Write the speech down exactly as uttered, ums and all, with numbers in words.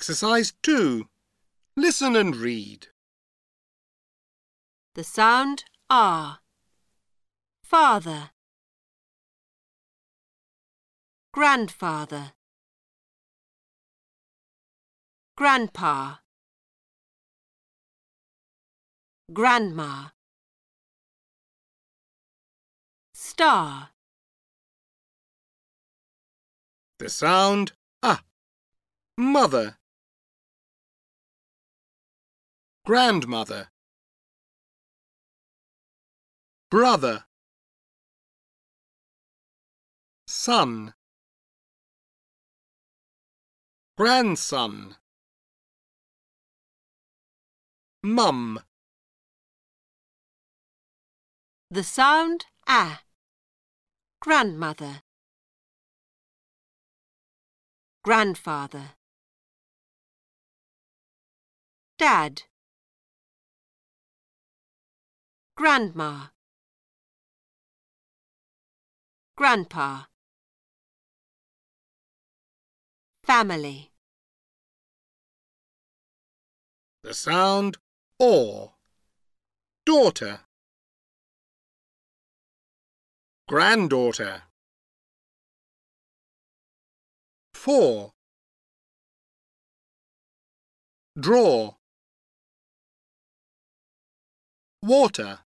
Exercise two. Listen and read. The sound R. Father. Grandfather. Grandpa. Grandma. Star. The sound A. Mother. Grandmother. Brother. Son. Grandson. Mum. The sound A. Grandmother. Grandfather. Dad. Grandma. Grandpa. Family. The sound O. Daughter. Granddaughter. Four. Draw. Water.